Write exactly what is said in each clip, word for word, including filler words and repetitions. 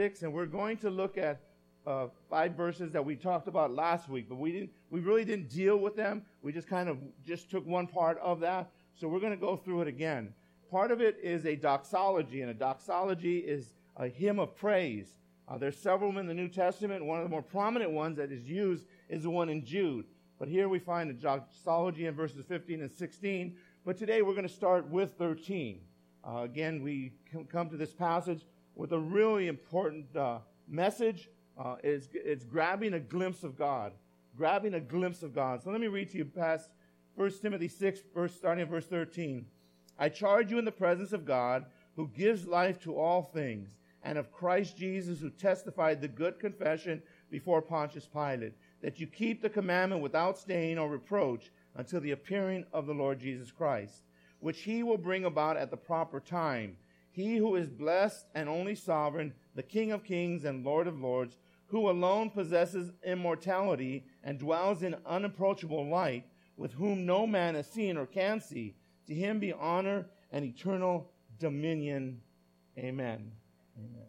six, and we're going to look at uh, five verses that we talked about last week, but we didn't. We really didn't deal with them. We just kind of just took one part of that. So we're going to go through it again. Part of it is a doxology, and a doxology is a hymn of praise. Uh, there's several in the New Testament. One of the more prominent ones that is used is the one in Jude. But here we find a doxology in verses fifteen and sixteen. But today we're going to start with thirteen. Uh, again, we come to this passage with a really important uh, message. Uh, it's, it's grabbing a glimpse of God. Grabbing a glimpse of God. So let me read to you past First Timothy six, verse, starting at verse thirteen. I charge you in the presence of God, who gives life to all things, and of Christ Jesus, who testified the good confession before Pontius Pilate, that you keep the commandment without stain or reproach until the appearing of the Lord Jesus Christ, which he will bring about at the proper time. He who is blessed and only sovereign, the King of kings and Lord of lords, who alone possesses immortality and dwells in unapproachable light, with whom no man has seen or can see. To him be honor and eternal dominion. Amen. Amen.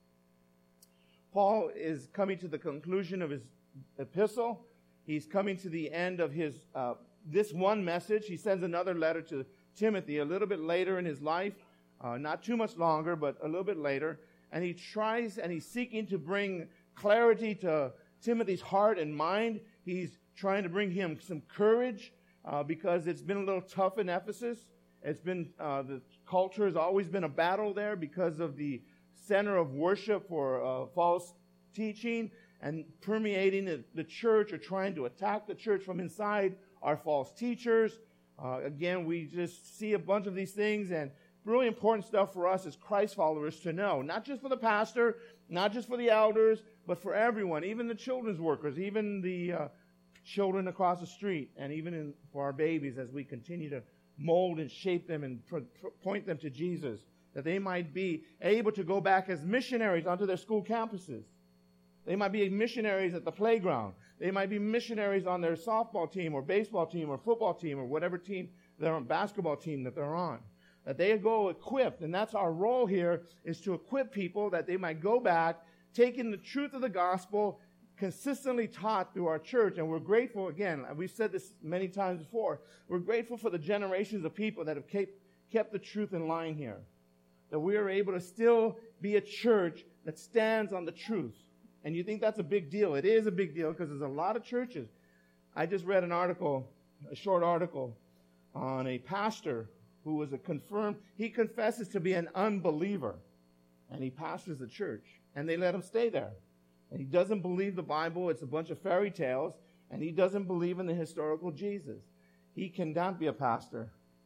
Paul is coming to the conclusion of his epistle. He's coming to the end of his uh, this one message. He sends another letter to Timothy a little bit later in his life, uh, not too much longer, but a little bit later. And he tries and he's seeking to bring clarity to Timothy's heart and mind. He's trying to bring him some courage uh, because it's been a little tough in Ephesus. It's been uh, the culture has always been a battle there because of the center of worship for uh, false teaching, and permeating the, the church or trying to attack the church from inside are false teachers. Uh, again, we just see a bunch of these things, and really important stuff for us as Christ followers to know, not just for the pastor, not just for the elders, but for everyone, even the children's workers, even the uh, children across the street, and even in, for our babies as we continue to mold and shape them and pr- pr- point them to Jesus, that they might be able to go back as missionaries onto their school campuses. They might be missionaries at the playground. They might be missionaries on their softball team or baseball team or football team or whatever team they're on, basketball team that they're on. That they go equipped, and that's our role here, is to equip people that they might go back, taking the truth of the gospel consistently taught through our church. And we're grateful, again, we've said this many times before, we're grateful for the generations of people that have kept, kept the truth in line here. That we are able to still be a church that stands on the truth. And you think that's a big deal. It is a big deal because there's a lot of churches. I just read an article, a short article, on a pastor who was a confirmed, he confesses to be an unbeliever. And he pastors the church. And they let him stay there. And he doesn't believe the Bible. It's a bunch of fairy tales. And he doesn't believe in the historical Jesus. He cannot be a pastor.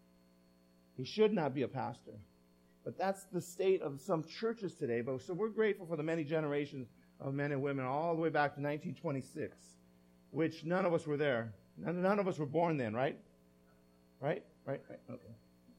He should not be a pastor. But that's the state of some churches today. But so we're grateful for the many generations of men and women all the way back to nineteen twenty-six, which none of us were there. None, none of us were born then, right? Right? Right? Right? Okay.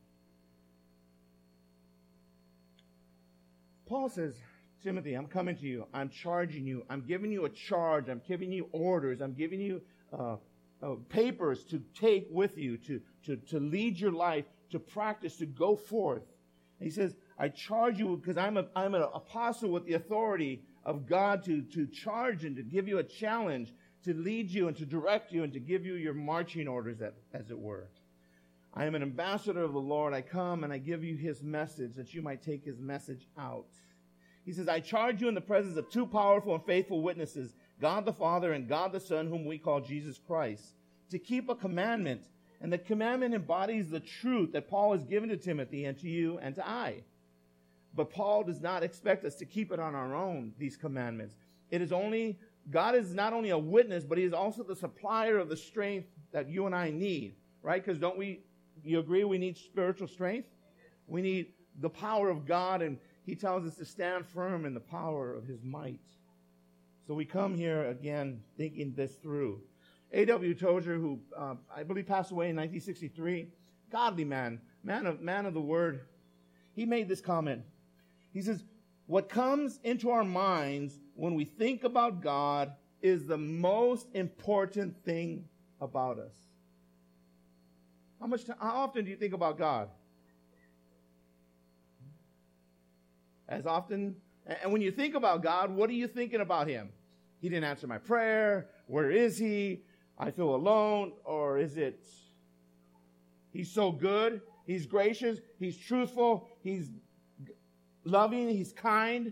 Paul says, Timothy, I'm coming to you. I'm charging you. I'm giving you a charge. I'm giving you orders. I'm giving you uh, uh, papers to take with you, to, to, to lead your life, to practice, to go forth. And he says, I charge you because I'm, a, I'm an apostle with the authority of God to, to charge and to give you a challenge, to lead you and to direct you and to give you your marching orders, as, as it were. I am an ambassador of the Lord. I come and I give you his message that you might take his message out. He says, I charge you in the presence of two powerful and faithful witnesses, God the Father and God the Son, whom we call Jesus Christ, to keep a commandment. And the commandment embodies the truth that Paul has given to Timothy and to you and to I. But Paul does not expect us to keep it on our own, these commandments. It is only, God is not only a witness, but he is also the supplier of the strength that you and I need, right? Because don't we, you agree we need spiritual strength? We need the power of God, and he tells us to stand firm in the power of his might. So we come here again thinking this through. A W Tozer, who uh, I believe passed away in nineteen sixty-three, godly man, man of, man of the word, he made this comment. He says, what comes into our minds when we think about God is the most important thing about us. How much? T- how often do you think about God? As often And when you think about God, what are you thinking about him? He didn't answer my prayer. Where is he? I feel alone. Or is it he's so good, he's gracious, he's truthful, he's loving, he's kind?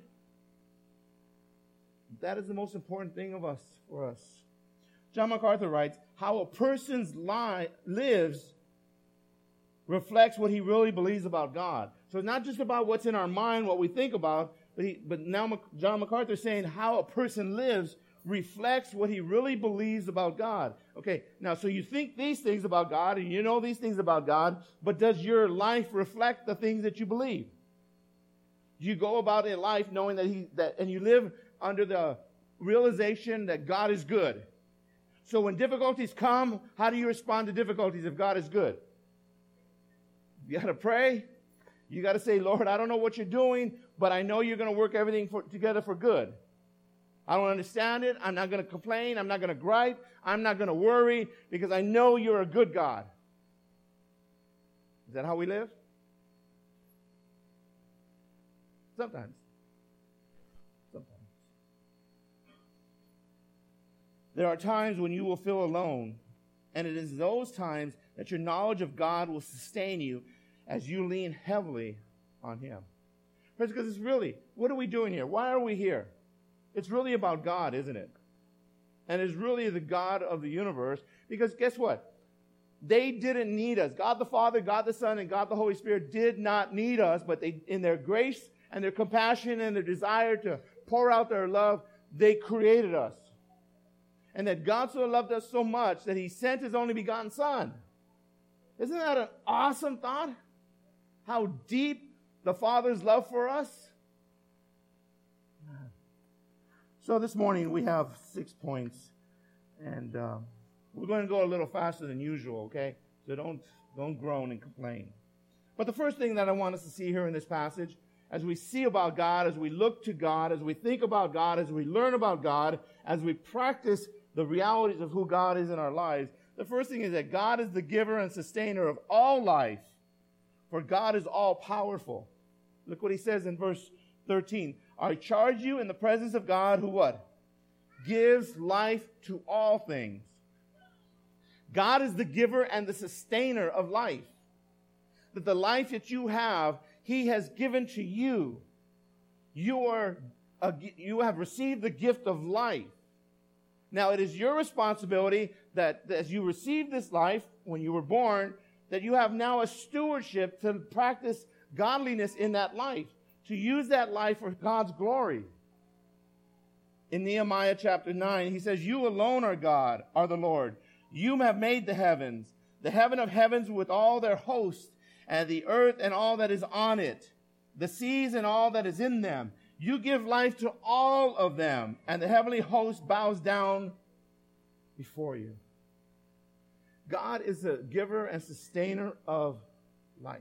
That is the most important thing of us, for us. John MacArthur writes, how a person's life lives reflects what he really believes about God. So it's not just about what's in our mind, what we think about, but, he, but now John MacArthur is saying how a person lives reflects what he really believes about God. Okay, now, so you think these things about God, and you know these things about God, but does your life reflect the things that you believe? Do you go about in life knowing that he, that, and you live under the realization that God is good? So when difficulties come, how do you respond to difficulties if God is good? You got to pray. You got to say, Lord, I don't know what you're doing, but I know you're going to work everything for, together for good. I don't understand it. I'm not going to complain. I'm not going to gripe. I'm not going to worry because I know you're a good God. Is that how we live? Sometimes. Sometimes. There are times when you will feel alone, and it is those times that your knowledge of God will sustain you as you lean heavily on him. Because it's really, what are we doing here? Why are we here? It's really about God, isn't it? And it's really the God of the universe. Because guess what? They didn't need us. God the Father, God the Son, and God the Holy Spirit did not need us, but they, in their grace and their compassion and their desire to pour out their love, they created us. And that God so loved us so much that he sent his only begotten Son. Isn't that an awesome thought? How deep the Father's love for us? So this morning we have six points, and uh, we're going to go a little faster than usual, okay? So don't, don't groan and complain. But the first thing that I want us to see here in this passage, as we see about God, as we look to God, as we think about God, as we learn about God, as we practice the realities of who God is in our lives, the first thing is that God is the giver and sustainer of all life, for God is all-powerful. Look what he says in verse thirteen. I charge you in the presence of God who what? Gives life to all things. God is the giver and the sustainer of life. That the life that you have, he has given to you. You are a, you have received the gift of life. Now, it is your responsibility that as you receive this life, when you were born, that you have now a stewardship to practice godliness in that life, to use that life for God's glory. In Nehemiah chapter nine, he says, you alone are God, are the Lord. You have made the heavens, the heaven of heavens with all their host, and the earth and all that is on it, the seas and all that is in them. You give life to all of them, and the heavenly host bows down before you. God is the giver and sustainer of life.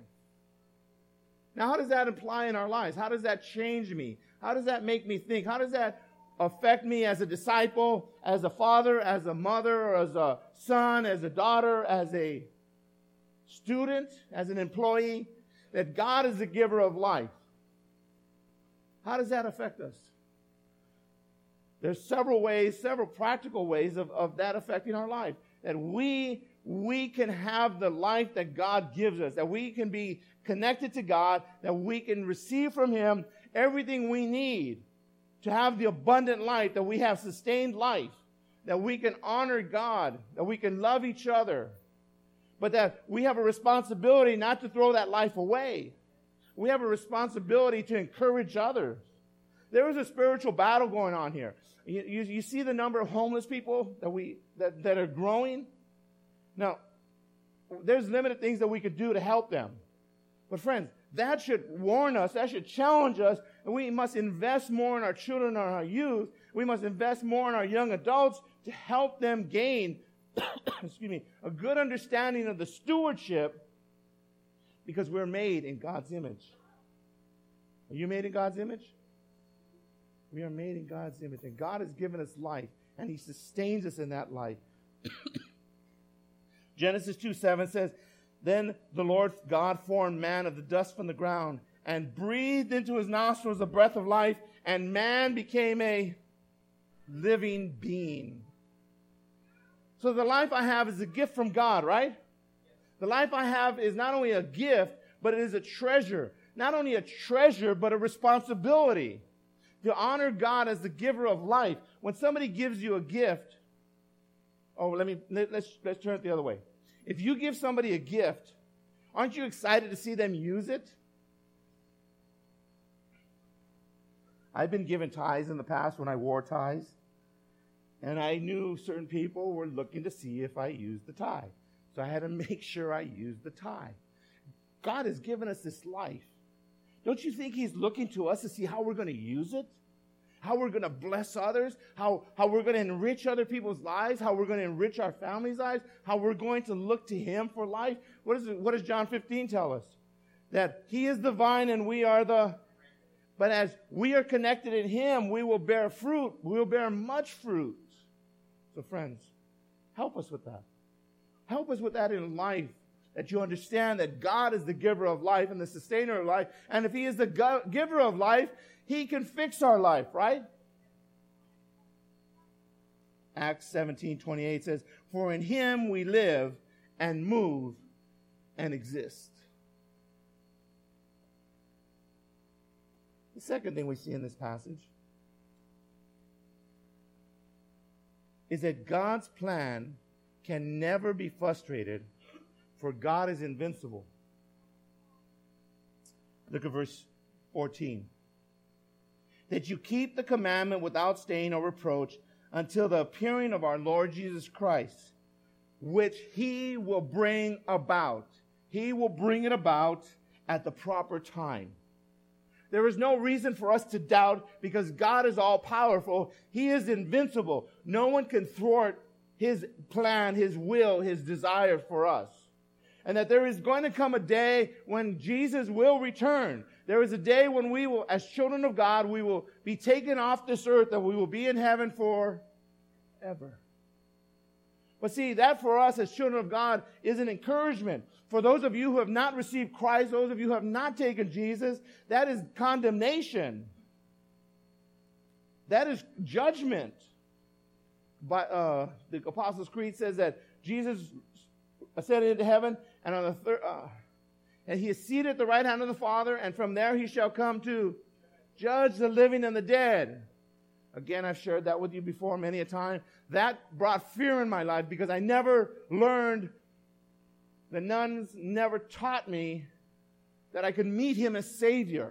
Now, how does that apply in our lives? How does that change me? How does that make me think? How does that affect me as a disciple, as a father, as a mother, or as a son, as a daughter, as a student, as an employee? That God is the giver of life. How does that affect us? There's several ways, several practical ways of, of that affecting our life. That we, we can have the life that God gives us. That we can be connected to God. That we can receive from him everything we need to have the abundant life. That we have sustained life. That we can honor God. That we can love each other. But that we have a responsibility not to throw that life away. We have a responsibility to encourage others. There is a spiritual battle going on here. You, you, you see the number of homeless people that we that, that are growing? Now, there's limited things that we could do to help them. But friends, that should warn us, that should challenge us, and we must invest more in our children and our youth. We must invest more in our young adults to help them gain, excuse me, a good understanding of the stewardship, because we're made in God's image. Are you made in God's image? We are made in God's image. And God has given us life. And he sustains us in that life. Genesis two seven says, then the Lord God formed man of the dust from the ground and breathed into his nostrils the breath of life, and man became a living being. So the life I have is a gift from God, right? The life I have is not only a gift, but it is a treasure. Not only a treasure, but a responsibility to honor God as the giver of life. When somebody gives you a gift, oh, let me, let, let's, let's turn it the other way. If you give somebody a gift, aren't you excited to see them use it? I've been given ties in the past when I wore ties, and I knew certain people were looking to see if I used the tie. So I had to make sure I used the tie. God has given us this life. Don't you think he's looking to us to see how we're going to use it? How we're going to bless others? How, how we're going to enrich other people's lives? How we're going to enrich our families' lives? How we're going to look to him for life? What, is it, what does John fifteen tell us? That he is the vine and we are the... But as we are connected in him, we will bear fruit. We will bear much fruit. So friends, help us with that. Help us with that in life. That you understand that God is the giver of life and the sustainer of life. And if he is the go- giver of life, he can fix our life, right? Acts seventeen twenty-eight says, for in him we live and move and exist. The second thing we see in this passage is that God's plan can never be frustrated, for God is invincible. Look at verse fourteen. That you keep the commandment without stain or reproach until the appearing of our Lord Jesus Christ, which he will bring about. He will bring it about at the proper time. There is no reason for us to doubt because God is all powerful. He is invincible. No one can thwart his plan, his will, his desire for us. And that there is going to come a day when Jesus will return. There is a day when we will, as children of God, we will be taken off this earth and we will be in heaven forever. But see, that for us as children of God is an encouragement. For those of you who have not received Christ, those of you who have not taken Jesus, that is condemnation. That is judgment. But uh, the Apostles' Creed says that Jesus ascended into heaven, and on the third, uh, and he is seated at the right hand of the Father, and from there he shall come to judge the living and the dead. Again, I've shared that with you before many a time. That brought fear in my life because I never learned, the nuns never taught me that I could meet him as Savior.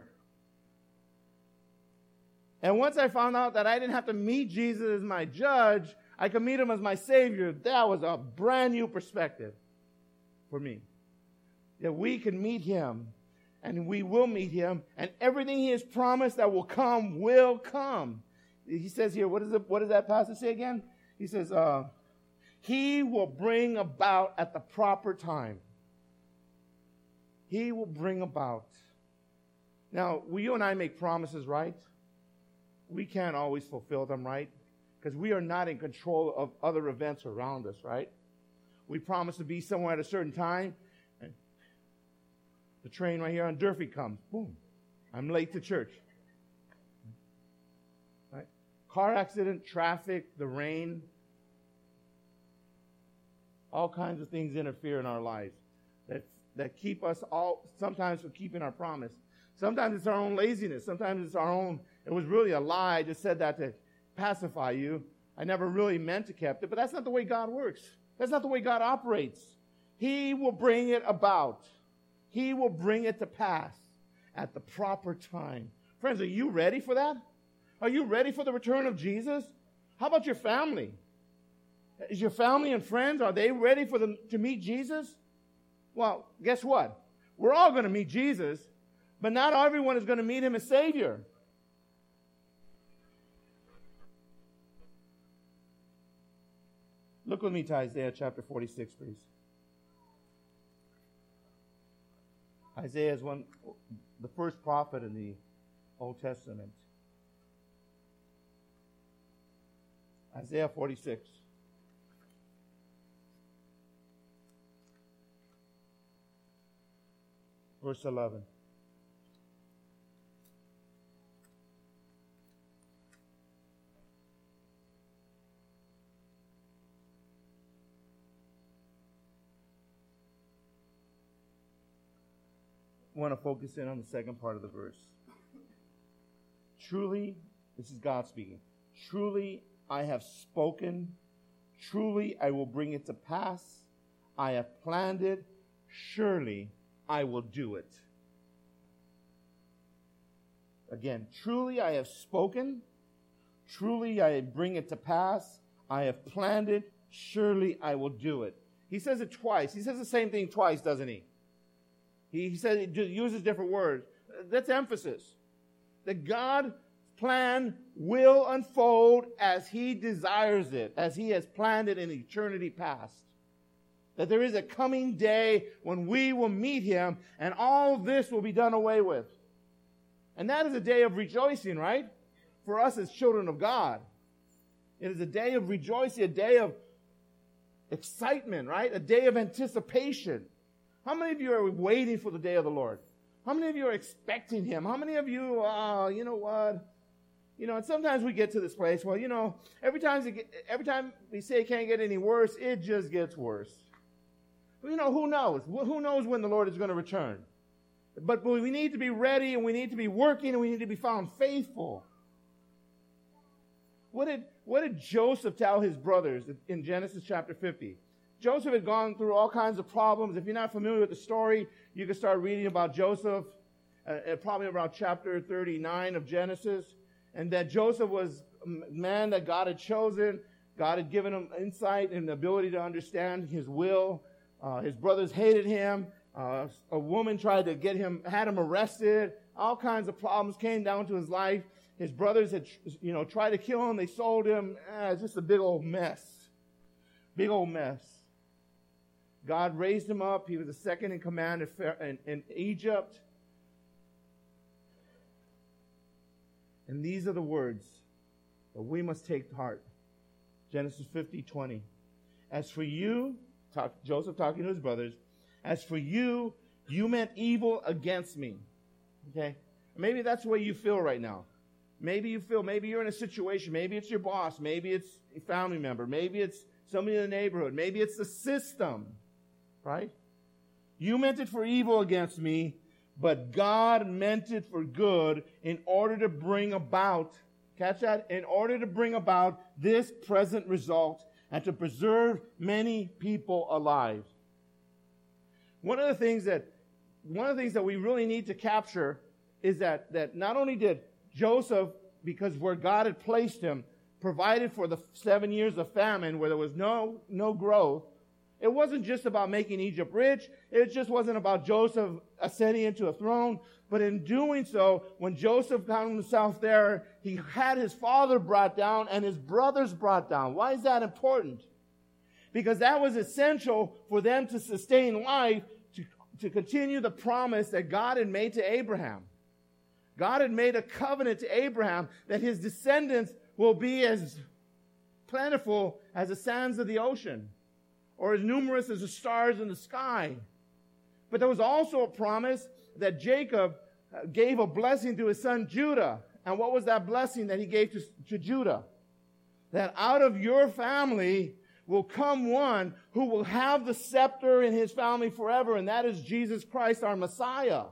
And once I found out that I didn't have to meet Jesus as my judge, I could meet him as my Savior, that was a brand new perspective for me. That we can meet him, and we will meet him, and everything he has promised that will come will come. He says here, what, is it, what does that passage say again? He says, uh, he will bring about at the proper time. He will bring about. Now, we, you and I make promises, right? We can't always fulfill them, right? Because we are not in control of other events around us, right? We promise to be somewhere at a certain time. And the train right here on Durfee comes. Boom. I'm late to church. Right? Car accident, traffic, the rain. All kinds of things interfere in our lives that, that keep us all, sometimes from keeping our promise. Sometimes it's our own laziness. Sometimes it's our own, it was really a lie. I just said that to pacify you. I never really meant to keep it, but that's not the way God works. That's not the way God operates. He will bring it about. He will bring it to pass at the proper time. Friends, are you ready for that? Are you ready for the return of Jesus? How about your family? Is your family and friends, are they ready for them to meet Jesus? Well, guess what? We're all going to meet Jesus, but not everyone is going to meet him as Savior. Look with me to Isaiah chapter forty-six, please. Isaiah is one, the first prophet in the Old Testament. Isaiah forty-six. Verse eleven. want to focus in on the second part of the verse. Truly, this is God speaking. Truly, I have spoken. Truly, I will bring it to pass. I have planned it. Surely, I will do it. Again, truly, I have spoken. Truly, I bring it to pass. I have planned it. Surely, I will do it. He says it twice. He says the same thing twice, doesn't he? He says he uses different words. That's emphasis. That God's plan will unfold as He desires it, as He has planned it in eternity past. That there is a coming day when we will meet Him and all this will be done away with. And that is a day of rejoicing, right? For us as children of God. It is a day of rejoicing, a day of excitement, right? A day of anticipation. How many of you are waiting for the day of the Lord? How many of you are expecting Him? How many of you, uh, you know what? You know, and sometimes we get to this place, well, you know, every time, get, every time we say it can't get any worse, it just gets worse. You know, who knows? Who knows when the Lord is going to return? But we need to be ready, and we need to be working, and we need to be found faithful. What did, what did Joseph tell his brothers in Genesis chapter fifty? Joseph had gone through all kinds of problems. If you're not familiar with the story, you can start reading about Joseph, uh, probably around chapter thirty-nine of Genesis. And that Joseph was a man that God had chosen. God had given him insight and the ability to understand His will. Uh, his brothers hated him. Uh, a woman tried to get him, had him arrested. All kinds of problems came down to his life. His brothers had, you know, tried to kill him. They sold him. Ah, it's just a big old mess. Big old mess. God raised him up. He was the second in command in, in Egypt. And these are the words that we must take to heart. Genesis fifty twenty. As for you, talk, Joseph talking to his brothers, as for you, you meant evil against me. Okay? Maybe that's the way you feel right now. Maybe you feel, maybe you're in a situation. Maybe it's your boss. Maybe it's a family member. Maybe it's somebody in the neighborhood. Maybe it's the system. Right? You meant it for evil against me, but God meant it for good in order to bring about, catch that, in order to bring about this present result and to preserve many people alive. One of the things that, one of the things that we really need to capture is that, that not only did Joseph, because where God had placed him, provided for the seven years of famine where there was no, no growth. It wasn't just about making Egypt rich. It just wasn't about Joseph ascending into a throne. But in doing so, when Joseph found himself there, he had his father brought down and his brothers brought down. Why is that important? Because that was essential for them to sustain life, to, to continue the promise that God had made to Abraham. God had made a covenant to Abraham that his descendants will be as plentiful as the sands of the ocean, or as numerous as the stars in the sky. But there was also a promise that Jacob gave a blessing to his son Judah. And what was that blessing that he gave to, to Judah? That out of your family will come one who will have the scepter in his family forever, and that is Jesus Christ, our Messiah.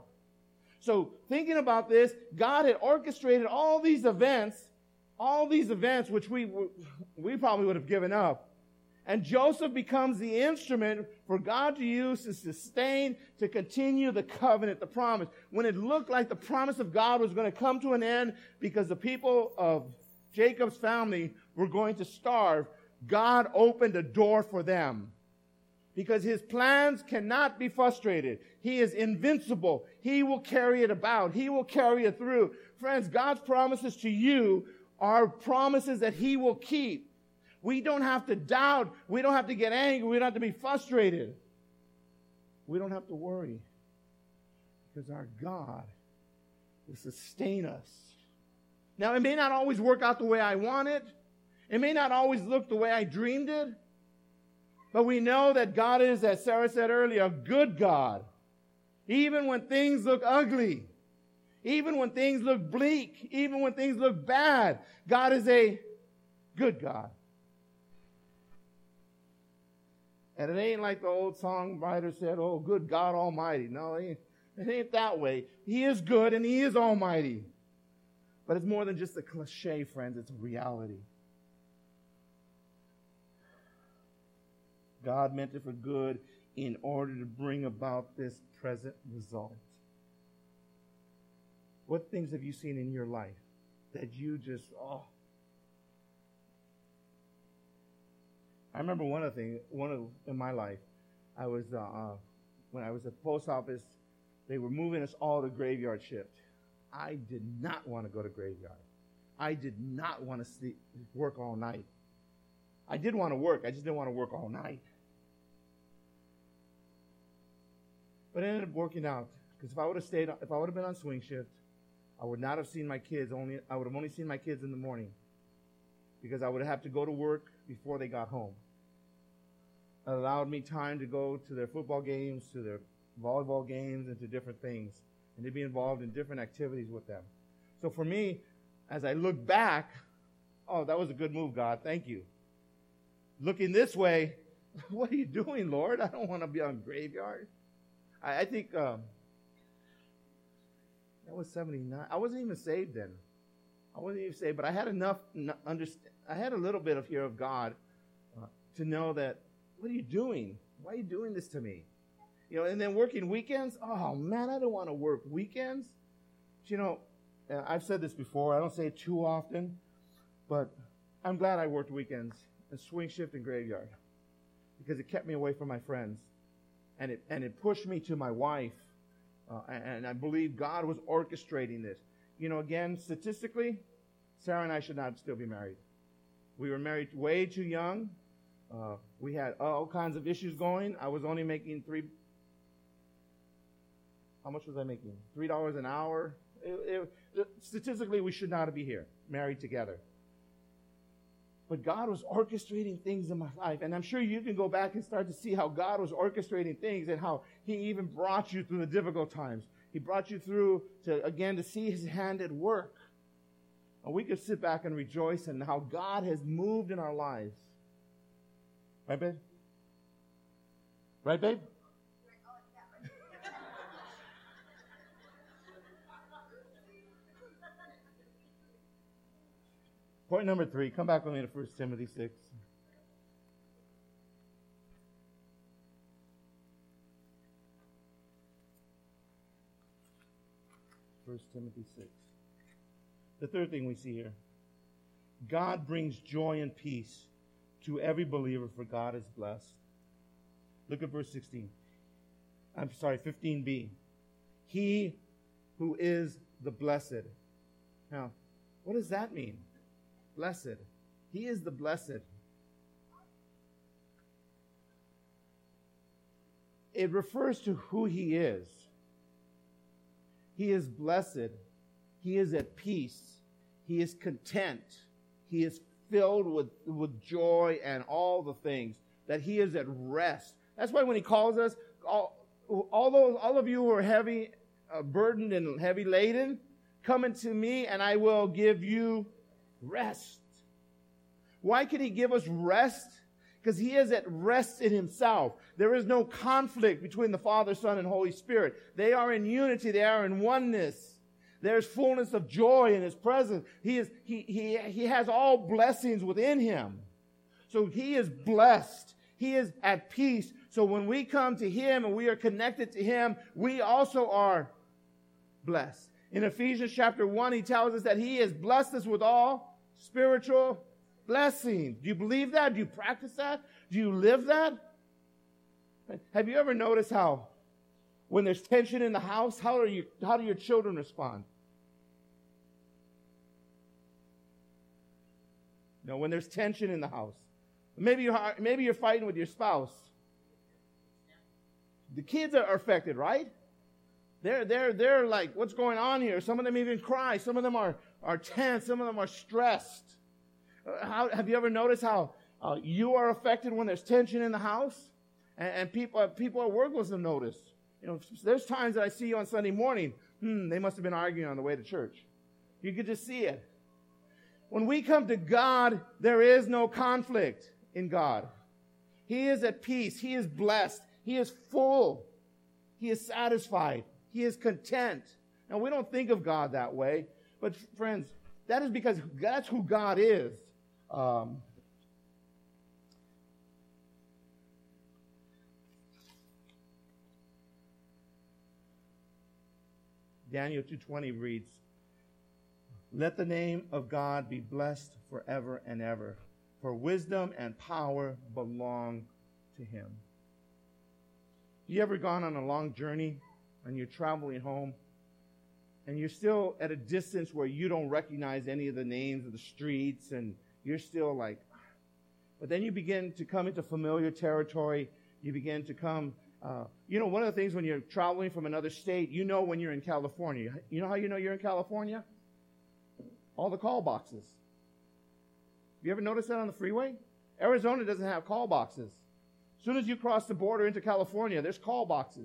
So thinking about this, God had orchestrated all these events, all these events which we, we probably would have given up. And Joseph becomes the instrument for God to use to sustain, to continue the covenant, the promise. When it looked like the promise of God was going to come to an end because the people of Jacob's family were going to starve, God opened a door for them. Because His plans cannot be frustrated. He is invincible. He will carry it about. He will carry it through. Friends, God's promises to you are promises that He will keep. We don't have to doubt. We don't have to get angry. We don't have to be frustrated. We don't have to worry. Because our God will sustain us. Now, it may not always work out the way I want it. It may not always look the way I dreamed it. But we know that God is, as Sarah said earlier, a good God. Even when things look ugly. Even when things look bleak. Even when things look bad. God is a good God. And it ain't like the old songwriter said, oh, good God Almighty. No, It ain't that way. He is good and He is almighty. But it's more than just a cliche, friends. It's a reality. God meant it for good in order to bring about this present result. What things have you seen in your life that you just, oh. I remember one of the things, one of, in my life, I was, uh, uh, when I was at the post office, they were moving us all to graveyard shift. I did not want to go to graveyard. I did not want to sleep, work all night. I did want to work. I just didn't want to work all night. But it ended up working out. Because if I would have stayed, if I would have been on swing shift, I would not have seen my kids only, I would have only seen my kids in the morning. Because I would have to go to work before they got home. It allowed me time to go to their football games, to their volleyball games, and to different things. And to be involved in different activities with them. So for me, as I look back, oh, that was a good move, God. Thank you. Looking this way, what are you doing, Lord? I don't want to be on graveyard. I, I think um, that was seventy-nine. I wasn't even saved then. I wasn't even saved, but I had enough, understand, I had a little bit of fear of God uh, to know that, what are you doing? Why are you doing this to me? You know, and then working weekends. Oh, man, I don't want to work weekends. But, you know, I've said this before. I don't say it too often, but I'm glad I worked weekends and swing shift and graveyard because it kept me away from my friends, and it and it pushed me to my wife, uh, and, and I believe God was orchestrating this. You know, again, statistically, Sarah and I should not still be married. We were married way too young. Uh, we had all kinds of issues going. I was only making three. How much was I making? Three dollars an hour. It, it, statistically, we should not be here, married together. But God was orchestrating things in my life. And I'm sure you can go back and start to see how God was orchestrating things and how He even brought you through the difficult times. He brought you through to, again, to see His hand at work. And we could sit back and rejoice in how God has moved in our lives. Right, babe? Right, babe? Point number three. Come back with me to First Timothy six. First Timothy six. The third thing we see here. God brings joy and peace to every believer, for God is blessed. Look at verse sixteen. I'm sorry, fifteen b. He who is the blessed. Now, what does that mean? Blessed. He is the blessed. It refers to who He is. He is blessed. He is at peace. He is content. He is filled with, with joy and all the things. That He is at rest. That's why when He calls us, all, all, those, all of you who are heavy, uh, burdened and heavy laden, come unto me and I will give you rest. Why can He give us rest? Because He is at rest in Himself. There is no conflict between the Father, Son, and Holy Spirit. They are in unity. They are in oneness. There's fullness of joy in His presence. He is, he, he, he has all blessings within Him. So He is blessed. He is at peace. So when we come to Him and we are connected to Him, we also are blessed. In Ephesians chapter one, He tells us that He has blessed us with all spiritual blessings. Do you believe that? Do you practice that? Do you live that? Have you ever noticed how when there's tension in the house, how are you, how do your children respond? No, when there's tension in the house. Maybe you're, maybe you're fighting with your spouse. The kids are affected, right? They're, they're, they're like, what's going on here? Some of them even cry. Some of them are, are tense. Some of them are stressed. Uh, how, have you ever noticed how uh, you are affected when there's tension in the house? And, and people, people at work will notice. You know, there's times that I see you on Sunday morning. Hmm, they must have been arguing on the way to church. You could just see it. When we come to God, there is no conflict in God. He is at peace. He is blessed. He is full. He is satisfied. He is content. Now, we don't think of God that way, but friends, that is because that's who God is. Um, Daniel two twenty reads, "Let the name of God be blessed forever and ever, for wisdom and power belong to him." You ever gone on a long journey and you're traveling home and you're still at a distance where you don't recognize any of the names of the streets and you're still like, but then you begin to come into familiar territory. You begin to come, uh, you know, one of the things when you're traveling from another state, you know when you're in California. You know how you know you're in California? All the call boxes. You ever notice that on the freeway? Arizona doesn't have call boxes. As soon as you cross the border into California, there's call boxes.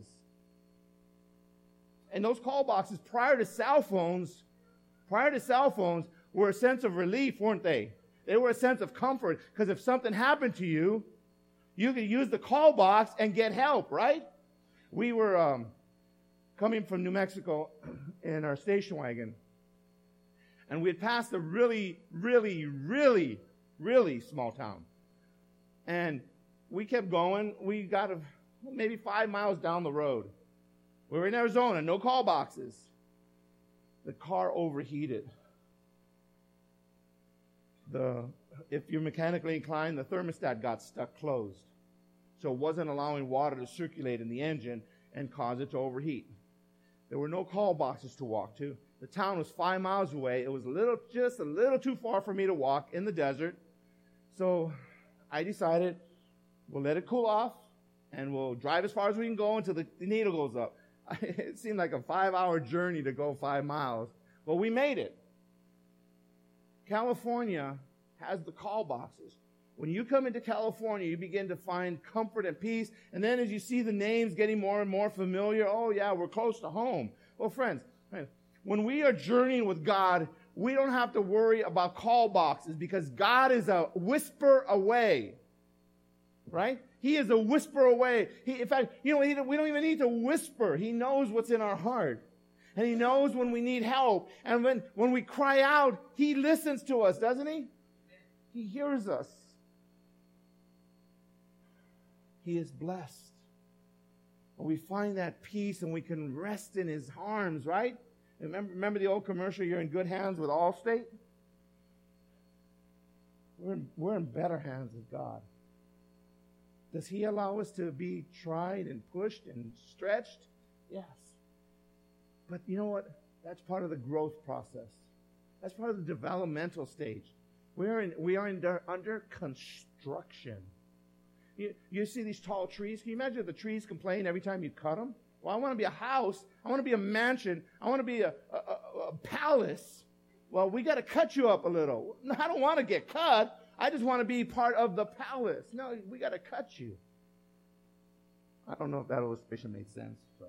And those call boxes, prior to cell phones, prior to cell phones, were a sense of relief, weren't they? They were a sense of comfort, because if something happened to you, you could use the call box and get help, right? We were um, coming from New Mexico in our station wagon, and we had passed a really, really, really, really small town. And we kept going. We got a, maybe five miles down the road. We were in Arizona, no call boxes. The car overheated. The, if you're mechanically inclined, the thermostat got stuck closed. So it wasn't allowing water to circulate in the engine and cause it to overheat. There were no call boxes to walk to. The town was five miles away. It was a little, just a little too far for me to walk in the desert. So I decided we'll let it cool off and we'll drive as far as we can go until the, the needle goes up. It seemed like a five-hour journey to go five miles. Well, we made it. California has the call boxes. When you come into California, you begin to find comfort and peace. And then as you see the names getting more and more familiar, oh, yeah, we're close to home. Well, friends, when we are journeying with God, we don't have to worry about call boxes because God is a whisper away. Right? He is a whisper away. He, in fact, you know, he, we don't even need to whisper. He knows what's in our heart. And he knows when we need help. And when, when we cry out, he listens to us, doesn't he? He hears us. He is blessed. And we find that peace and we can rest in his arms, right? Remember, remember the old commercial, you're in good hands with Allstate? We're in, we're in better hands with God. Does he allow us to be tried and pushed and stretched? Yes. But you know what? That's part of the growth process. That's part of the developmental stage. We are in, we are in, under construction. You, you see these tall trees? Can you imagine if the trees complain every time you cut them? Well, I want to be a house. I want to be a mansion. I want to be a, a, a, a palace. Well, we got to cut you up a little. No, I don't want to get cut. I just want to be part of the palace. No, we got to cut you. I don't know if that illustration made sense. But,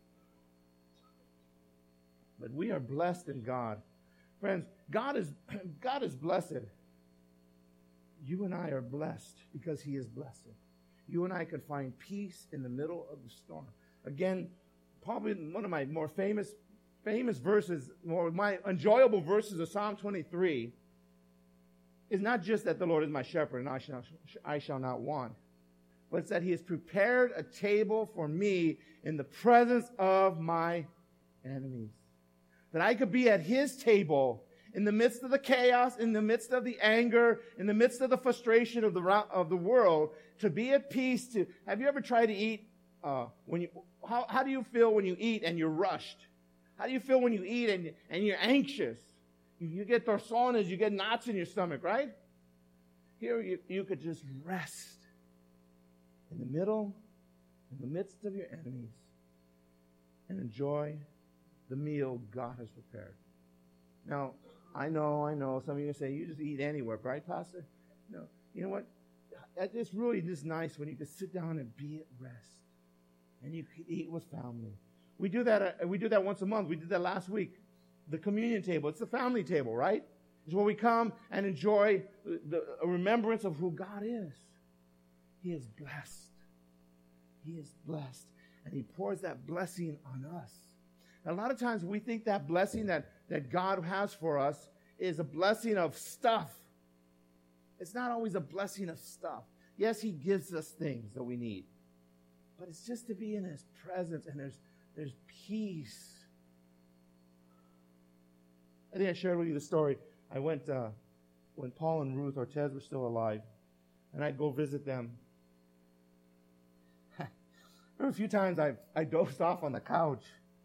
but we are blessed in God. Friends, God is, God is blessed. You and I are blessed because he is blessed. You and I can find peace in the middle of the storm. Again, probably one of my more famous, famous verses, more my enjoyable verses of Psalm twenty-three is not just that the Lord is my shepherd and I shall, I shall not want, but it's that he has prepared a table for me in the presence of my enemies. That I could be at his table in the midst of the chaos, in the midst of the anger, in the midst of the frustration of the, of the world, to be at peace. To have you ever tried to eat, uh, when you, how, how do you feel when you eat and you're rushed? How do you feel when you eat and, and you're anxious? You get torsones, you get knots in your stomach, right? Here you, you could just rest in the middle, in the midst of your enemies, and enjoy the meal God has prepared. Now, I know, I know, some of you say, you just eat anywhere, right, Pastor? No. You know what? It's really just nice when you can sit down and be at rest, and you can eat with family. We do that, uh, we do that once a month. We did that last week. The communion table. It's the family table, right? It's where we come and enjoy the, the a remembrance of who God is. He is blessed. He is blessed. And he pours that blessing on us. And a lot of times we think that blessing that, that God has for us is a blessing of stuff. It's not always a blessing of stuff. Yes, he gives us things that we need. But it's just to be in his presence, and there's, there's peace. I think I shared with you the story. I went, uh, when Paul and Ruth Ortez were still alive, and I'd go visit them. There were a few times I, I dozed off on the couch.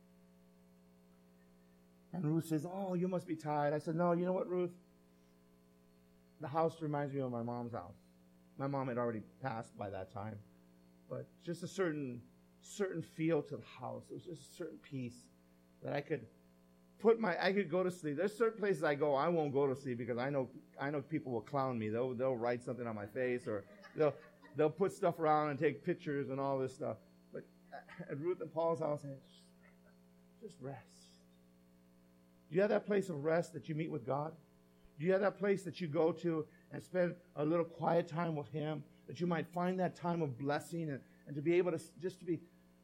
And Ruth says, oh, you must be tired. I said, no, you know what, Ruth? The house reminds me of my mom's house. My mom had already passed by that time. But just a certain certain feel to the house. It was just a certain peace that I could put my, I could go to sleep. There's certain places I go, I won't go to sleep because I know I know people will clown me. They'll they'll write something on my face, or they'll they'll put stuff around and take pictures and all this stuff. But at Ruth and Paul's house, just, just rest. Do you have that place of rest that you meet with God? Do you have that place that you go to and spend a little quiet time with him, that you might find that time of blessing, and, and to be able to just to be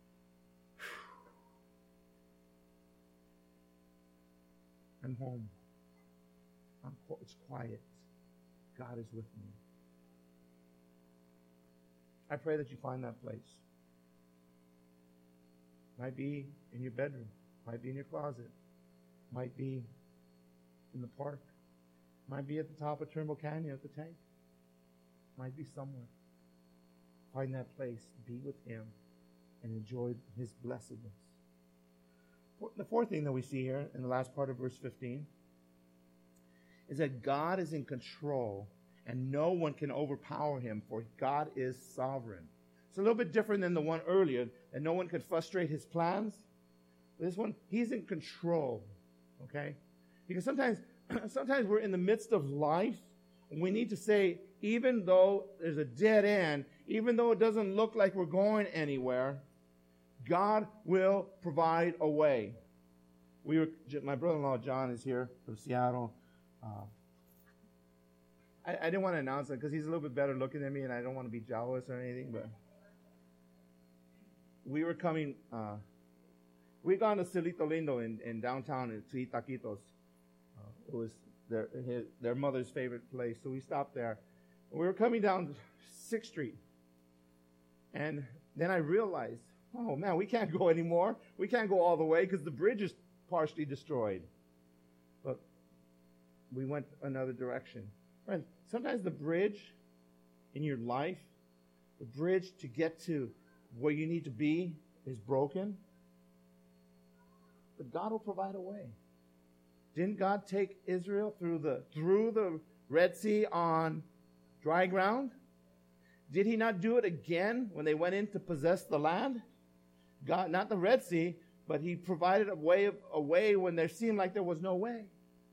I'm home. I'm, it's quiet. God is with me. I pray that you find that place. Might be in your bedroom. Might be in your closet. Might be in the park. Might be at the top of Turnbull Canyon at the tank. Might be somewhere. Find that place. Be with him and enjoy his blessedness. The fourth thing that we see here in the last part of verse fifteen is that God is in control and no one can overpower him, for God is sovereign. It's a little bit different than the one earlier, that no one could frustrate his plans. This one, he's in control, okay? Because sometimes, sometimes we're in the midst of life, and we need to say, even though there's a dead end, even though it doesn't look like we're going anywhere, God will provide a way. We were, my brother-in-law John is here from Seattle. Uh, I, I didn't want to announce it because he's a little bit better looking than me, and I don't want to be jealous or anything. But we were coming. Uh, we gone to Cielito Lindo in, in downtown to eat taquitos. Uh, it was their his, their mother's favorite place, so we stopped there. We were coming down Sixth Street, and then I realized, oh, man, we can't go anymore. We can't go all the way because the bridge is partially destroyed. But we went another direction. Friends, sometimes the bridge in your life, the bridge to get to where you need to be is broken. But God will provide a way. Didn't God take Israel through the through the Red Sea on dry ground? Did he not do it again when they went in to possess the land? God, not the Red Sea, but he provided a way, of, a way when there seemed like there was no way.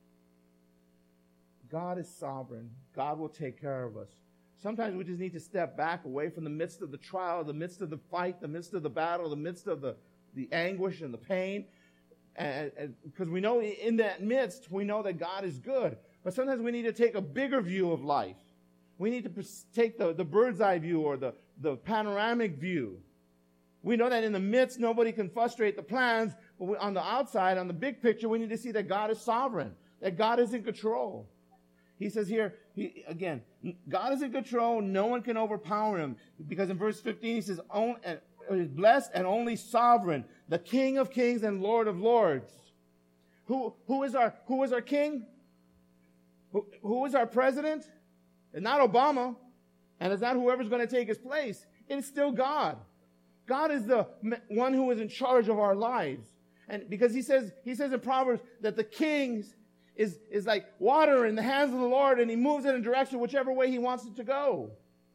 God is sovereign. God will take care of us. Sometimes we just need to step back away from the midst of the trial, the midst of the fight, the midst of the battle, the midst of the, the anguish and the pain. And, and because we know in that midst, we know that God is good. But sometimes we need to take a bigger view of life. We need to take the, the bird's eye view or the, the panoramic view. We know that in the midst, nobody can frustrate the plans. But we, on the outside, on the big picture, we need to see that God is sovereign, that God is in control. He says here, he, again, God is in control. No one can overpower him. Because in verse fifteen, he says, is blessed and only sovereign, the King of kings and Lord of lords. Who, who is our, who is our king? Who, who is our president? It's not Obama, and it's not whoever's going to take his place. It's still God. God is the one who is in charge of our lives. And because he says, he says in Proverbs that the king is, is like water in the hands of the Lord, and he moves it in direction whichever way he wants it to go.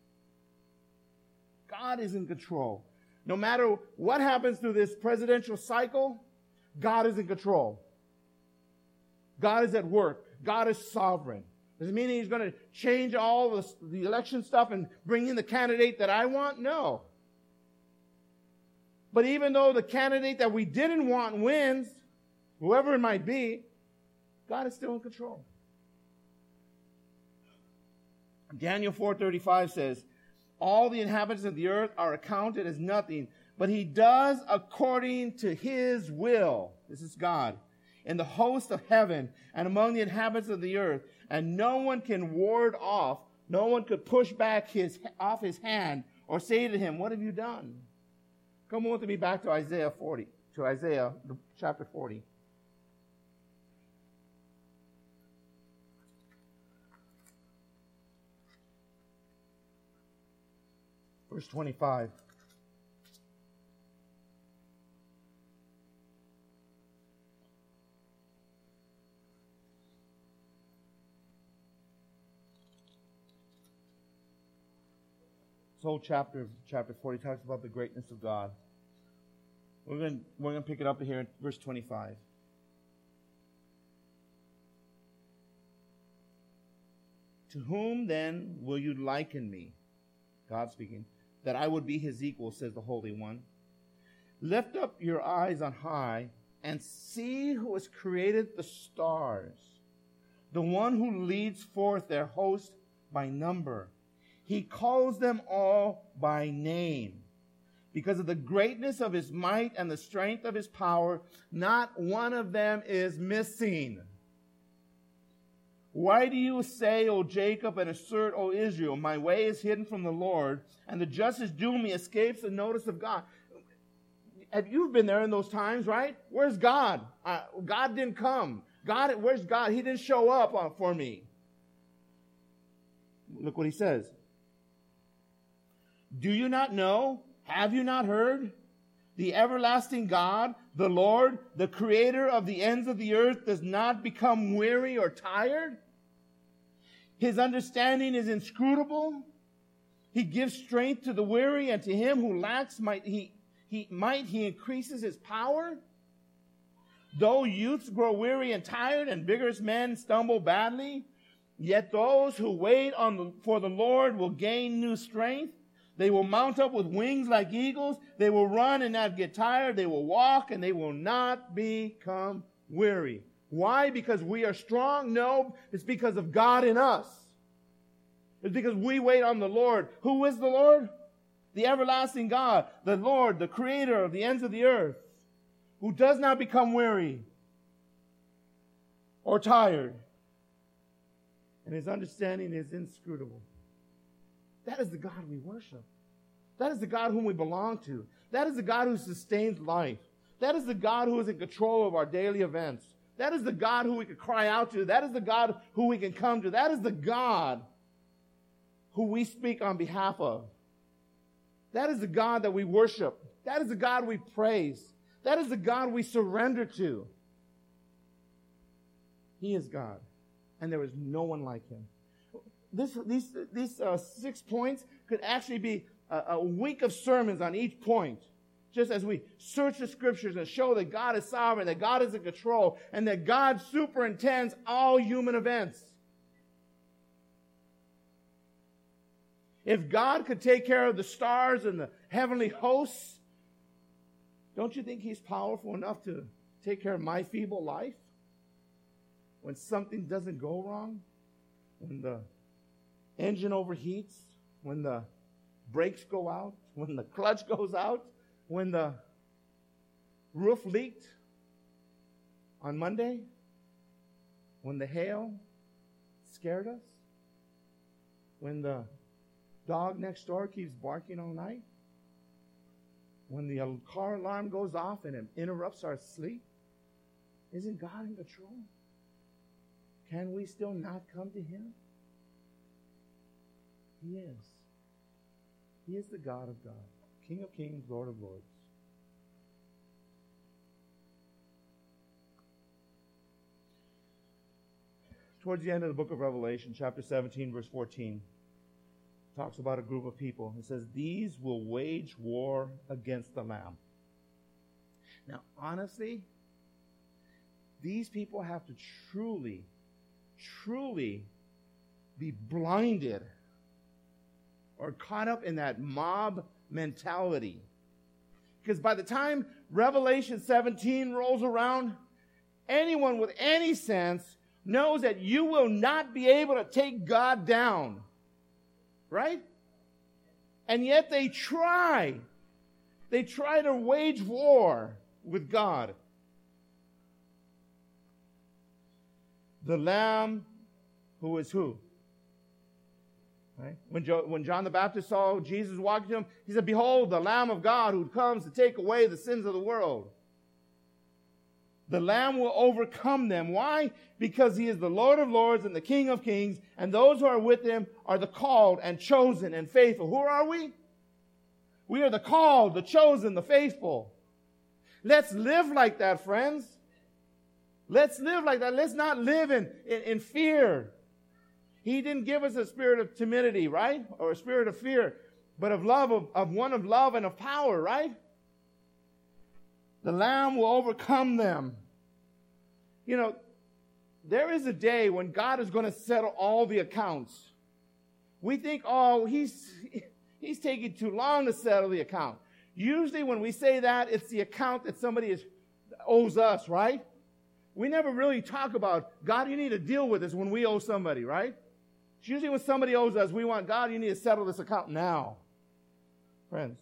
God is in control. No matter what happens through this presidential cycle, God is in control. God is at work. God is sovereign. Does it mean he's going to change all the, the election stuff and bring in the candidate that I want? No. But even though the candidate that we didn't want wins, whoever it might be, God is still in control. Daniel four thirty-five says, all the inhabitants of the earth are accounted as nothing but he does according to his will. This is God. In the host of heaven and among the inhabitants of the earth. And no one can ward off, no one could push back his off his hand or say to him, what have you done? Come with me back to Isaiah forty, to Isaiah chapter forty. Verse twenty-five. This whole chapter, chapter forty, talks about the greatness of God. We're going we're going to pick it up here in verse twenty-five. To whom then will you liken me? God speaking. That I would be his equal, says the Holy One. Lift up your eyes on high and see who has created the stars, the one who leads forth their host by number. He calls them all by name. Because of the greatness of his might and the strength of his power, not one of them is missing. Why do you say, O Jacob, and assert, O Israel, my way is hidden from the Lord, and the justice due me escapes the notice of God? Have you been there in those times, right? Where's God? Uh, God didn't come. God, where's God? He didn't show up uh, for me. Look what he says. Do you not know? Have you not heard? The everlasting God, the Lord, the creator of the ends of the earth, does not become weary or tired. His understanding is inscrutable. He gives strength to the weary, and to him who lacks might he, he, might he increases his power. Though youths grow weary and tired, and vigorous men stumble badly, yet those who wait on the, for the Lord will gain new strength. They will mount up with wings like eagles. They will run and not get tired. They will walk and they will not become weary. Why? Because we are strong? No, it's because of God in us. It's because we wait on the Lord. Who is the Lord? The everlasting God, the Lord, the creator of the ends of the earth, who does not become weary or tired. And his understanding is inscrutable. That is the God we worship. That is the God whom we belong to. That is the God who sustains life. That is the God who is in control of our daily events. That is the God who we can cry out to. That is the God who we can come to. That is the God who we speak on behalf of. That is the God that we worship. That is the God we praise. That is the God we surrender to. He is God, and there is no one like him. This, these these uh, six points could actually be a, a week of sermons on each point, just as we search the scriptures and show that God is sovereign, that God is in control, and that God superintends all human events. If God could take care of the stars and the heavenly hosts, don't you think he's powerful enough to take care of my feeble life? When something doesn't go wrong, when the engine overheats, when the brakes go out, when the clutch goes out, when the roof leaked on Monday, when the hail scared us, when the dog next door keeps barking all night, when the car alarm goes off and it interrupts our sleep. Isn't God in control? Can we still not come to him? He is. He is the God of God, King of kings, Lord of lords. Towards the end of the book of Revelation, chapter seventeen, verse fourteen, talks about a group of people. It says, these will wage war against the Lamb. Now, honestly, these people have to truly, truly be blinded or caught up in that mob mentality. Because by the time Revelation seventeen rolls around, anyone with any sense knows that you will not be able to take God down. Right? And yet they try. They try to wage war with God. The Lamb who is who? Right? When, jo- when John the Baptist saw Jesus walking to him, he said, behold, the Lamb of God who comes to take away the sins of the world. The Lamb will overcome them. Why? Because he is the Lord of lords and the King of kings, and those who are with him are the called and chosen and faithful. Who are we? We are the called, the chosen, the faithful. Let's live like that, friends. Let's live like that. Let's not live in, in, in fear. He didn't give us a spirit of timidity, right? Or a spirit of fear, but of love, of, of one of love and of power, right? The Lamb will overcome them. You know, there is a day when God is going to settle all the accounts. We think, oh, he's, he's taking too long to settle the account. Usually when we say that, it's the account that somebody is, owes us, right? We never really talk about, God, you need to deal with this when we owe somebody, right? It's usually when somebody owes us, we want, God, you need to settle this account now. Friends,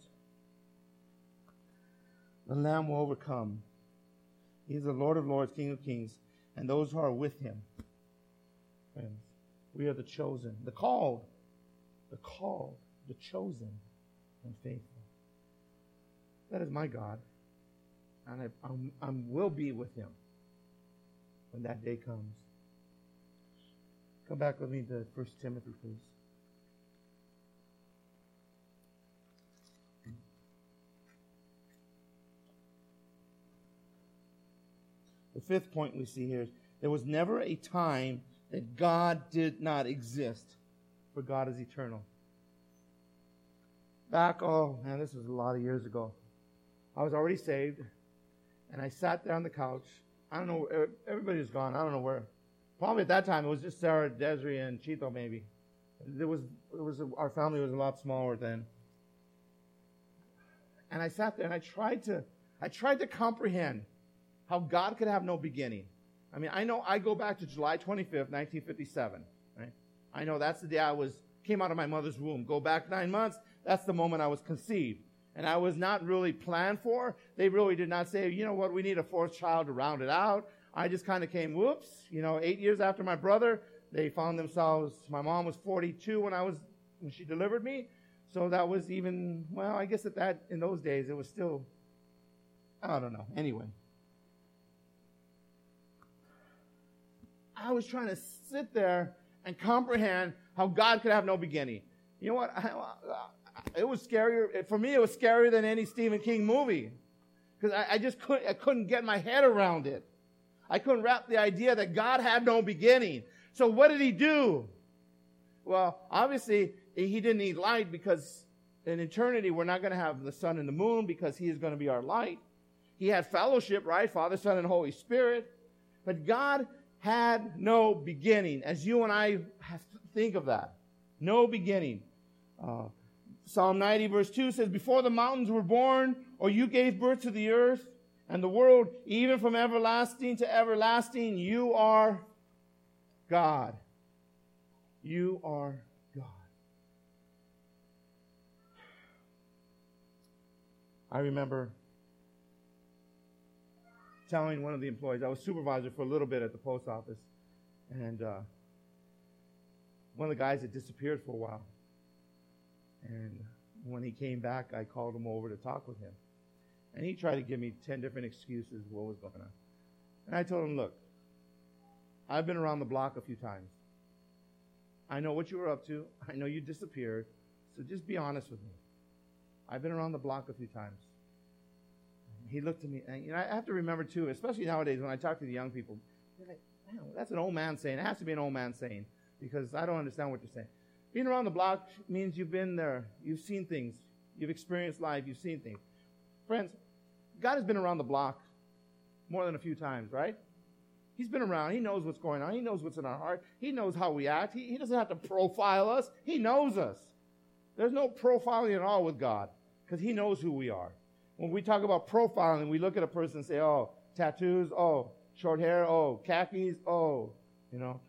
the Lamb will overcome. He is the Lord of lords, King of kings, and those who are with him. Friends, we are the chosen, the called, the called, the chosen, and faithful. That is my God, and I I'm, I will be with him when that day comes. Come back with me to First Timothy, please. The fifth point we see here is there was never a time that God did not exist, for God is eternal. Back, oh man, this was a lot of years ago. I was already saved, and I sat there on the couch. I don't know, everybody was gone. I don't know where. Probably at that time it was just Sarah, Desiree, and Chito maybe. There was, it was a, our family was a lot smaller then. And I sat there and I tried to, I tried to comprehend how God could have no beginning. I mean, I know I go back to July twenty-fifth, nineteen fifty-seven. Right? I know that's the day I was came out of my mother's womb. Go back nine months. That's the moment I was conceived. And I was not really planned for. They really did not say, you know what, we need a fourth child to round it out. I just kind of came, whoops, you know, eight years after my brother, they found themselves, my mom was forty-two when I was, when she delivered me. So that was even, well, I guess at that, in those days, it was still, I don't know. Anyway. I was trying to sit there and comprehend how God could have no beginning. You know what? I, I, it was scarier. For me, it was scarier than any Stephen King movie. Because I, I just couldn't, I couldn't get my head around it. I couldn't wrap the idea that God had no beginning. So what did he do? Well, obviously, he didn't need light because in eternity, we're not going to have the sun and the moon because he is going to be our light. He had fellowship, right? Father, Son, and Holy Spirit. But God had no beginning, as you and I have to think of that. No beginning. Uh, Psalm ninety verse two says, before the mountains were born, or you gave birth to the earth and the world, even from everlasting to everlasting, you are God. You are God. I remember telling one of the employees, I was supervisor for a little bit at the post office, and uh, one of the guys had disappeared for a while. And when he came back, I called him over to talk with him. And he tried to give me ten different excuses what was going on. And I told him, look, I've been around the block a few times. I know what you were up to. I know you disappeared. So just be honest with me. I've been around the block a few times. He looked at me, and you know, I have to remember too, especially nowadays when I talk to the young people, they're like, man, that's an old man saying. It has to be an old man saying, because I don't understand what you're saying. Being around the block means you've been there. You've seen things. You've experienced life. You've seen things. Friends, God has been around the block more than a few times, right? He's been around. He knows what's going on. He knows what's in our heart. He knows how we act. He, he doesn't have to profile us. He knows us. There's no profiling at all with God because he knows who we are. When we talk about profiling, we look at a person and say, oh, tattoos, oh, short hair, oh, khakis, oh, you know.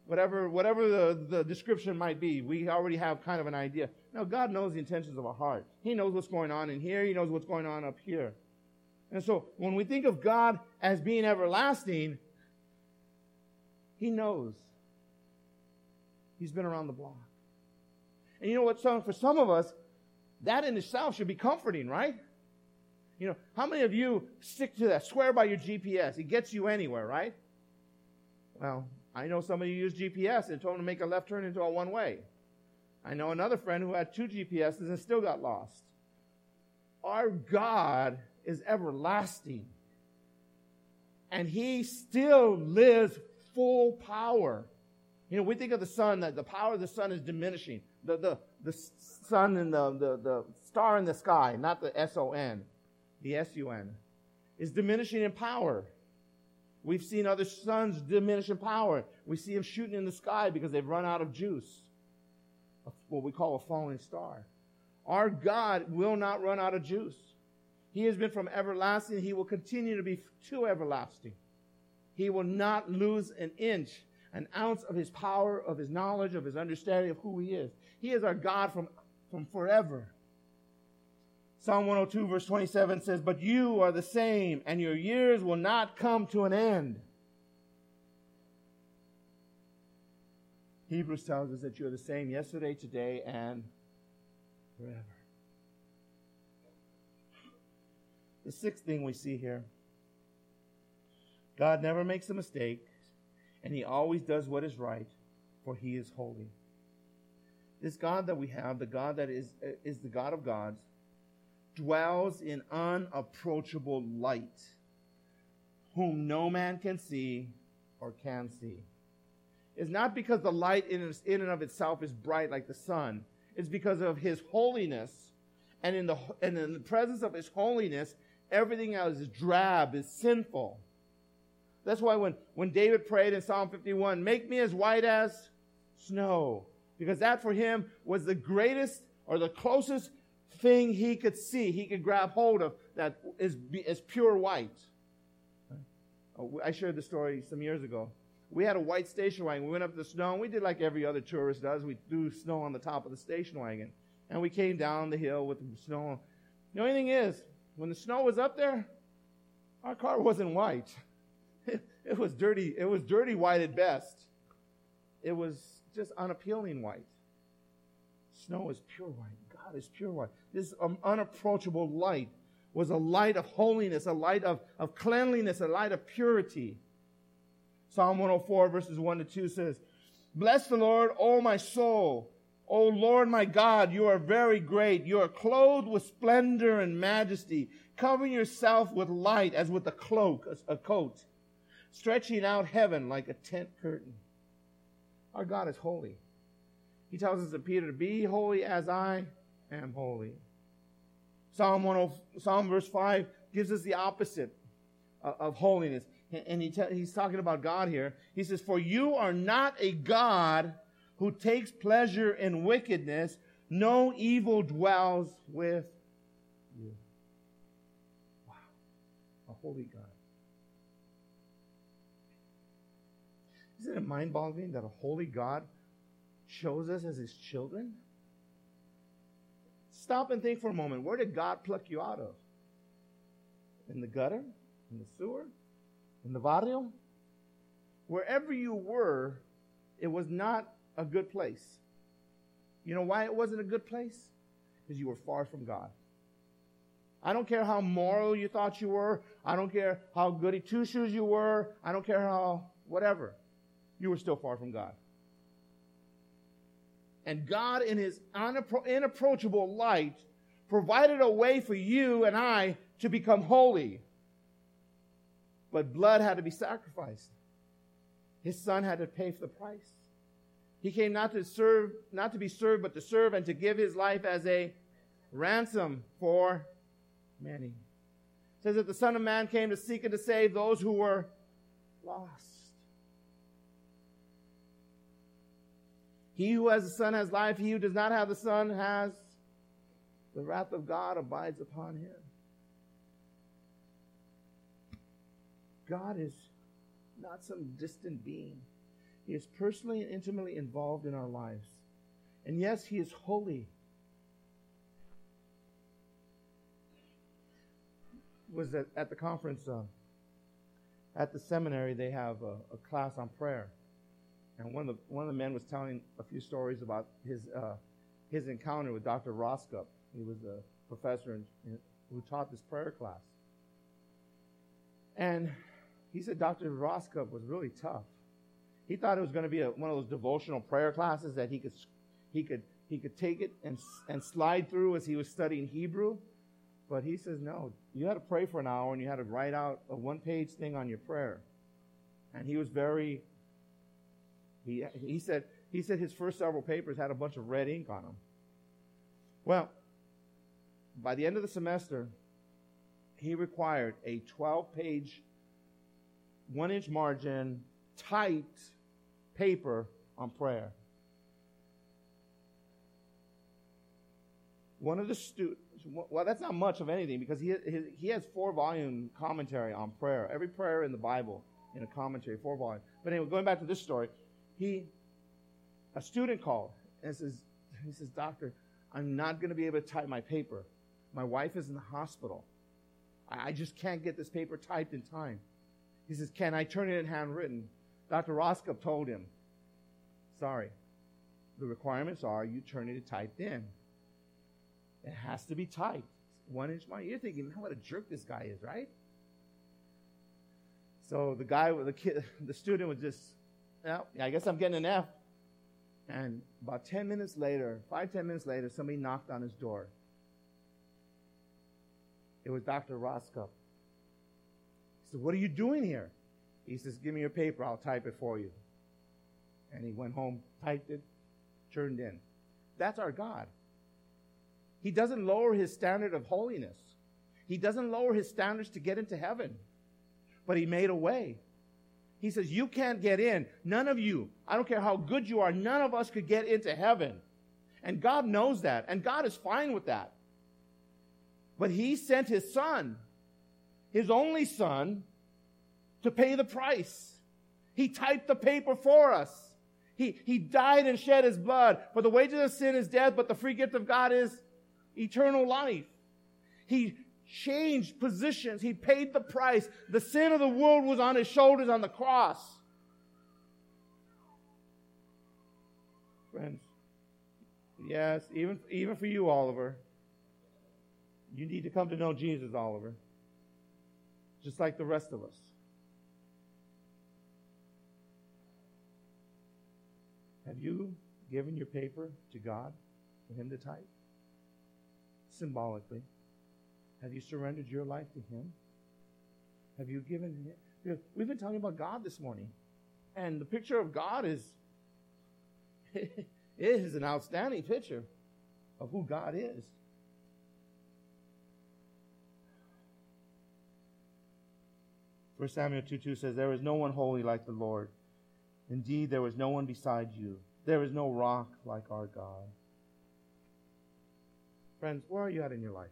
whatever whatever the, the description might be. We already have kind of an idea. No, God knows the intentions of our heart. He knows what's going on in here. He knows what's going on up here. And so when we think of God as being everlasting, He knows. He's been around the block. And you know what? Some, for some of us, that in itself should be comforting, right? You know, how many of you stick to that? Swear by your G P S. It gets you anywhere, right? Well, I know somebody who used G P S and told him to make a left turn into a one-way. I know another friend who had two G P Ses and still got lost. Our God is everlasting. And He still lives full power. You know, we think of the sun, that the power of the sun is diminishing. The, the, the sun and the, the, the star in the sky, not the S O N, the S U N, is diminishing in power. We've seen other suns diminish in power. We see them shooting in the sky because they've run out of juice. What we call a falling star. Our God will not run out of juice. He has been from everlasting. He will continue to be to everlasting. He will not lose an inch, an ounce of His power, of His knowledge, of His understanding of who He is. He is our God from, from forever. Psalm one oh two verse twenty-seven says, "But you are the same, and your years will not come to an end." Hebrews tells us that you are the same yesterday, today, and forever. The sixth thing we see here, God never makes a mistake, and He always does what is right, for He is holy. This God that we have, the God that is, is the God of gods, dwells in unapproachable light, whom no man can see or can see. It's not because the light in, in and of itself is bright like the sun. It's because of His holiness, and in the and in the presence of His holiness, everything else is drab, is sinful. That's why when, when David prayed in Psalm fifty-one, "Make me as white as snow," because that for him was the greatest or the closest thing he could see, he could grab hold of, that is, is pure white. I shared the story some years ago. We had a white station wagon. We went up to the snow, and we did like every other tourist does. We threw snow on the top of the station wagon. And we came down the hill with the snow. The only thing is, when the snow was up there, our car wasn't white. It, it was dirty. It was dirty white at best. It was just unappealing white. Snow is pure white. God is pure white. This um, unapproachable light was a light of holiness, a light of, of cleanliness, a light of purity. Psalm one oh four verses one to two says, "Bless the Lord, O my soul. O Lord my God, you are very great. You are clothed with splendor and majesty, covering yourself with light as with a cloak, a, a coat, stretching out heaven like a tent curtain." Our God is holy. He tells us in Peter, "Be holy as I am holy." Psalm one, Psalm verse five gives us the opposite of, of holiness. And he te- he's talking about God here. He says, "For you are not a God who takes pleasure in wickedness. No evil dwells with you." Wow. A holy God. Isn't it mind-boggling that a holy God chose us as His children? Stop and think for a moment. Where did God pluck you out of? In the gutter? In the sewer? In the barrio? Wherever you were, it was not a good place. You know why it wasn't a good place? Because you were far from God. I don't care how moral you thought you were. I don't care how goody two-shoes you were. I don't care how whatever. You were still far from God. And God, in His unappro- inapproachable light, provided a way for you and I to become holy. But blood had to be sacrificed. His Son had to pay for the price. He came not to serve, not to be served, but to serve and to give His life as a ransom for many. It says that the Son of Man came to seek and to save those who were lost. He who has the Son has life. He who does not have the Son has the wrath of God abides upon him. God is not some distant being. He is personally and intimately involved in our lives. And yes, He is holy. Was at, at the conference, uh, at the seminary, they have a, a class on prayer. And one of the one of the men was telling a few stories about his uh, his encounter with Doctor Roskup. He was a professor in, in, who taught this prayer class. And he said Doctor Roskup was really tough. He thought it was going to be a, one of those devotional prayer classes that he could he could he could take it and and slide through as he was studying Hebrew. But he says, no, you had to pray for an hour and you had to write out a one-page thing on your prayer. And he was very, he he said he said his first several papers had a bunch of red ink on them. Well, by the end of the semester, he required a twelve-page, one-inch margin, typed paper on prayer. One of the students, well, that's not much of anything because he he has four-volume commentary on prayer. Every prayer in the Bible in a commentary, four volumes. But anyway, going back to this story, he, a student called and says, he says, Doctor, I'm not going to be able to type my paper. My wife is in the hospital. I, I just can't get this paper typed in time. He says, can I turn it in handwritten? Doctor Roskup told him, sorry, the requirements are you turn it typed in. It has to be typed. One inch margin. You're thinking, what a jerk this guy is, right? So the guy, the kid, the student was just, well, I guess I'm getting an F. And about ten minutes later, five, ten minutes later, somebody knocked on his door. It was Doctor Roskup. He said, what are you doing here? He says, give me your paper, I'll type it for you. And he went home, typed it, turned in. That's our God. He doesn't lower his standard of holiness. He doesn't lower his standards to get into heaven. But he made a way. He says, you can't get in. None of you, I don't care how good you are, none of us could get into heaven. And God knows that. And God is fine with that. But he sent his son, his only son, to pay the price. He typed the paper for us. He, he died and shed his blood. For the wages of sin is death, but the free gift of God is eternal life. He changed positions. He paid the price. The sin of the world was on his shoulders on the cross. Friends, yes, even, even for you, Oliver, you need to come to know Jesus, Oliver, just like the rest of us. Have you given your paper to God for him to type? Symbolically. Have you surrendered your life to him? Have you given him? We've been talking about God this morning. And the picture of God is, it is an outstanding picture of who God is. First Samuel two two says, there is no one holy like the Lord. Indeed, there is no one beside you. There is no rock like our God. Friends, where are you at in your life?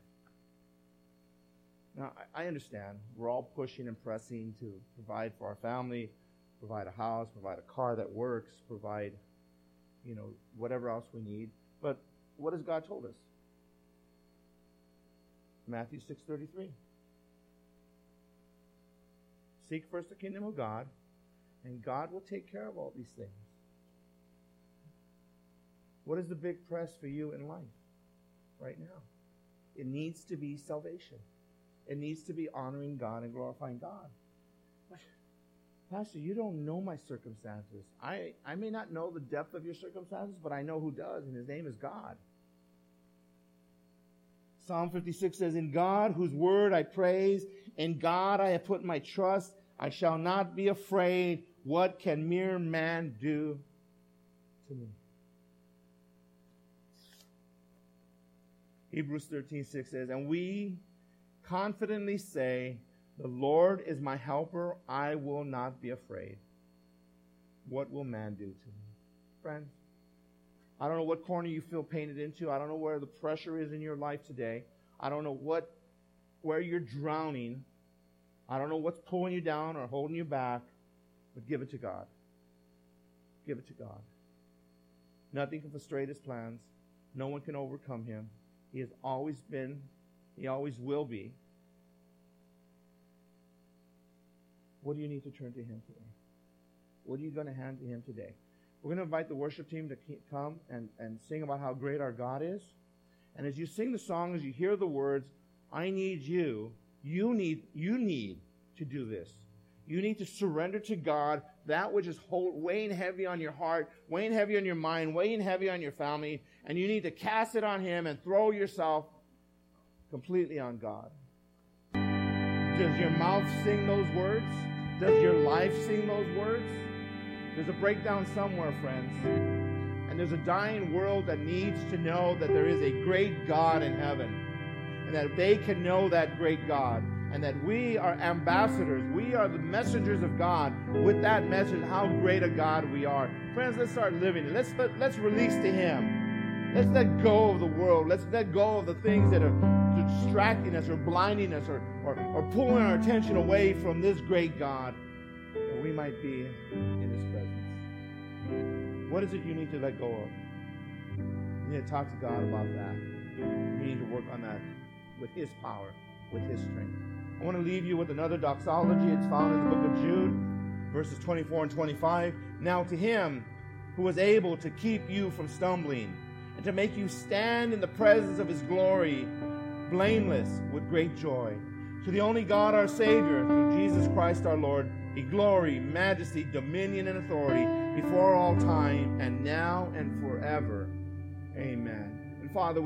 Now, I understand we're all pushing and pressing to provide for our family, provide a house, provide a car that works, provide, you know, whatever else we need. But what has God told us? Matthew six thirty-three. Seek first the kingdom of God, and God will take care of all these things. What is the big press for you in life right now? It needs to be salvation. It needs to be honoring God and glorifying God. Pastor, you don't know my circumstances. I, I may not know the depth of your circumstances, but I know who does, and his name is God. Psalm fifty-six says, in God, whose word I praise, in God I have put my trust. I shall not be afraid. What can mere man do to me? Hebrews thirteen six says, and we confidently say, the Lord is my helper. I will not be afraid. What will man do to me? Friends, I don't know what corner you feel painted into. I don't know where the pressure is in your life today. I don't know what, where you're drowning. I don't know what's pulling you down or holding you back, but give it to God. give it to God. Nothing can frustrate his plans. No one can overcome him. He has always been, he always will be. What do you need to turn to him today? What are you going to hand to him today? We're going to invite the worship team to come and, and sing about how great our God is. And as you sing the song, as you hear the words, I need you, you need, you need to do this. You need to surrender to God that which is hold, weighing heavy on your heart, weighing heavy on your mind, weighing heavy on your family, and you need to cast it on him and throw yourself completely on God. Does your mouth sing those words? Does your life sing those words? There's a breakdown somewhere, friends. And there's a dying world that needs to know that there is a great God in heaven. And that they can know that great God. And that we are ambassadors. We are the messengers of God with that message, how great a God we are. Friends, let's start living it. Let's, let, let's release to him. Let's let go of the world. Let's let go of the things that are distracting us or blinding us or, or, or pulling our attention away from this great God. That we might be in his presence. What is it you need to let go of? You need to talk to God about that. You need to work on that with his power, with his strength. I want to leave you with another doxology. It's found in the book of Jude, verses twenty-four and twenty-five. Now to him who is able to keep you from stumbling and to make you stand in the presence of his glory, blameless with great joy. To the only God our Savior, through Jesus Christ our Lord, be glory, majesty, dominion, and authority before all time and now and forever. Amen. And Father,